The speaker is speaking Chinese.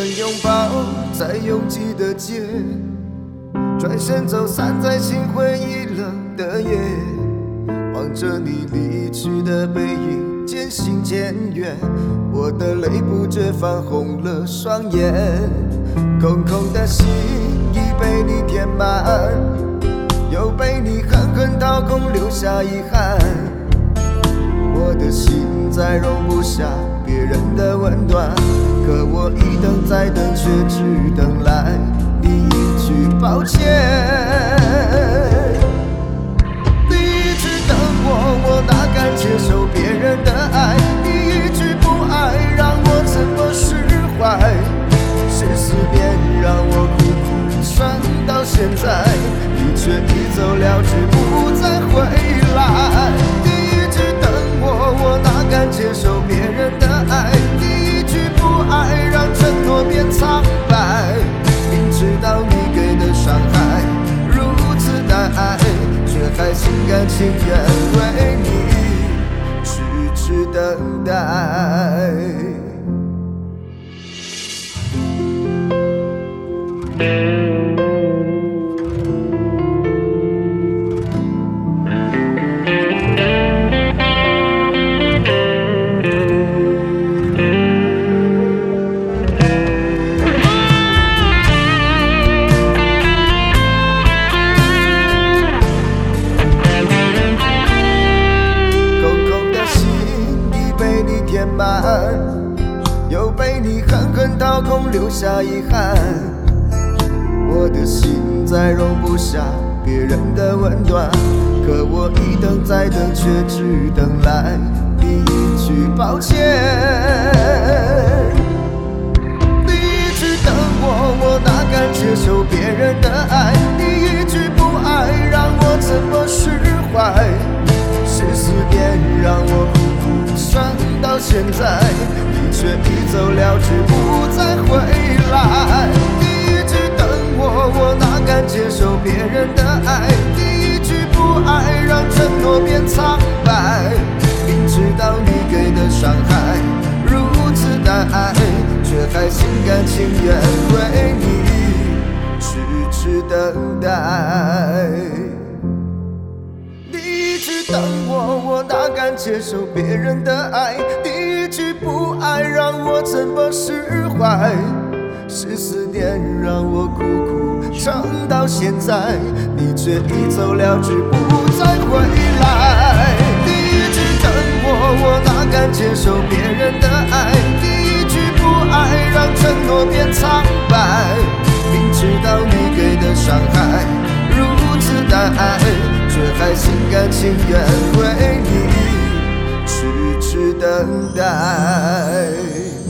拥抱在拥挤的街，转身走散在心灰意冷的夜，望着你离去的背影渐行渐远，我的泪不觉泛红了双眼，空空的心已被你填满，又被你狠狠掏空，留下遗憾。我的心再容不下别人的温暖，可我一等再等，却只等来你一句抱歉。你一直等我，我哪敢接受别人的爱？你一句不爱，让我怎么释怀？是思念让我苦苦撑到现在，你却已走了之，不再回来。你一直等我，我哪敢接受别人的爱？你一句不爱，让承诺变苍白。明知道你给的伤害如此难挨，却还心甘情愿为你痴痴等待。又被你狠狠掏空，留下遗憾。我的心再容不下别人的温暖，可我一等再等，却只等来你一句抱歉。你一直等我，我哪敢接受别人的爱？你一句不爱，让我怎么释怀？是思念让我苦苦撑到现在，你却已走了之，不再回来。你一直等我，我哪敢接受别人的爱？你一句不爱，让承诺变苍白。明知道你给的伤害如此难挨，却还心甘情愿为你痴痴等待。等我，我哪敢接受别人的爱？你一句不爱，让我怎么释怀？是思念让我苦苦撑到现在，你却已走了之，不再回来。你一直等我，我哪敢接受别人的爱？你一句不爱，让承诺变苍白。明知道你给的伤害如此难挨，却还心甘情愿为你痴痴等待。